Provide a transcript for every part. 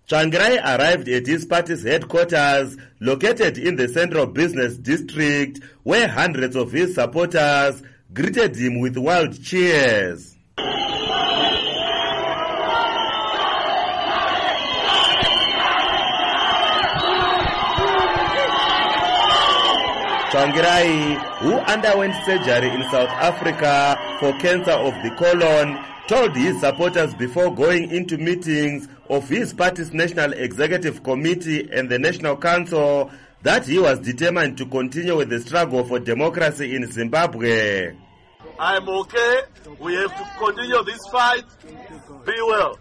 Tsvangirai arrived at his party's headquarters, located in the Central Business District, where hundreds of his supporters greeted him with wild cheers. Tsvangirai, who underwent surgery in South Africa for cancer of the colon, told his supporters before going into meetings of his party's National Executive Committee and the National Council that he was determined to continue with the struggle for democracy in Zimbabwe. I'm okay. We have to continue this fight. Be well.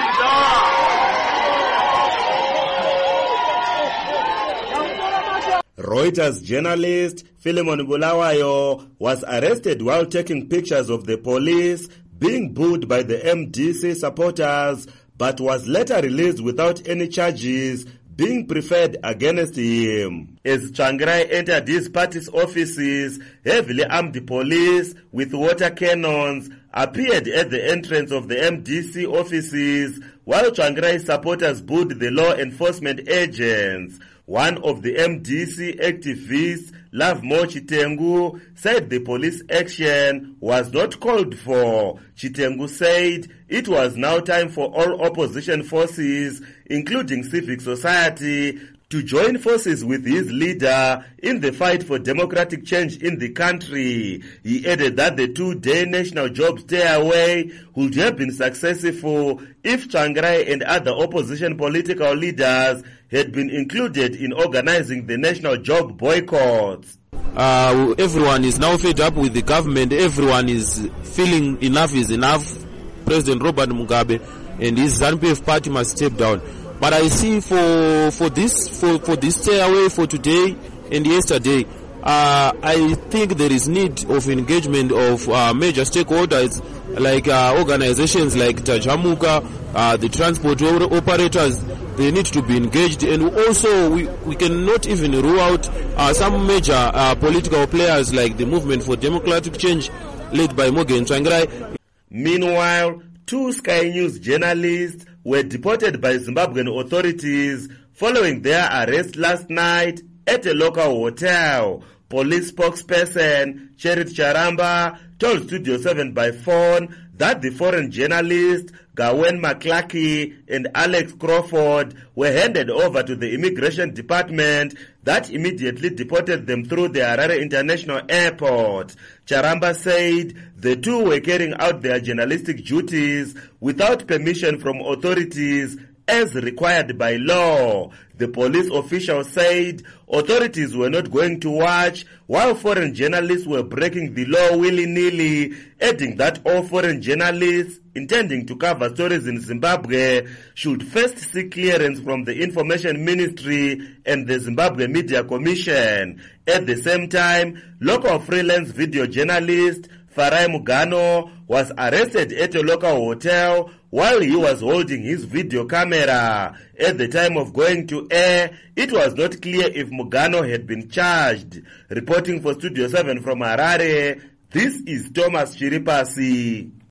Reuters journalist Philemon Bulawayo was arrested while taking pictures of the police being booed by the MDC supporters, but was later released without any charges being preferred against him. As Tsvangirai entered his party's offices, heavily armed police with water cannons appeared at the entrance of the MDC offices, while Tsvangirai supporters booed the law enforcement agents. One of the MDC activists, Lovemore Chitengu, said the police action was not called for. Chitengu said it was now time for all opposition forces, including civic society, to join forces with his leader in the fight for democratic change in the country. He added that the two-day national job stay away would have been successful if Tsvangirai and other opposition political leaders had been included in organizing the national job boycotts. Everyone is now fed up with the government. Everyone is feeling enough is enough. President Robert Mugabe and his ZANU-PF party must step down. But I see for this stay away for today and yesterday, I think there is need of engagement of major stakeholders like organizations like Tajamuka, the transport operators. They need to be engaged, and also we cannot even rule out some major political players like the Movement for Democratic Change led by Morgan Tsvangirai. Meanwhile, two Sky News journalists were deported by Zimbabwean authorities following their arrest last night at a local hotel. Police spokesperson Cherit Charamba told Studio 7 by phone that the foreign journalists Gawen McClarky and Alex Crawford were handed over to the immigration department that immediately deported them through the Harare International Airport. Charamba said the two were carrying out their journalistic duties without permission from authorities as required by law. The police official said authorities were not going to watch while foreign journalists were breaking the law willy-nilly, adding that all foreign journalists intending to cover stories in Zimbabwe should first seek clearance from the Information Ministry and the Zimbabwe Media Commission. At the same time, local freelance video journalist Farai Mugano was arrested at a local hotel while he was holding his video camera. At the time of going to air, it was not clear if Mugano had been charged. Reporting for Studio 7 from Harare, this is Thomas Chiripasi.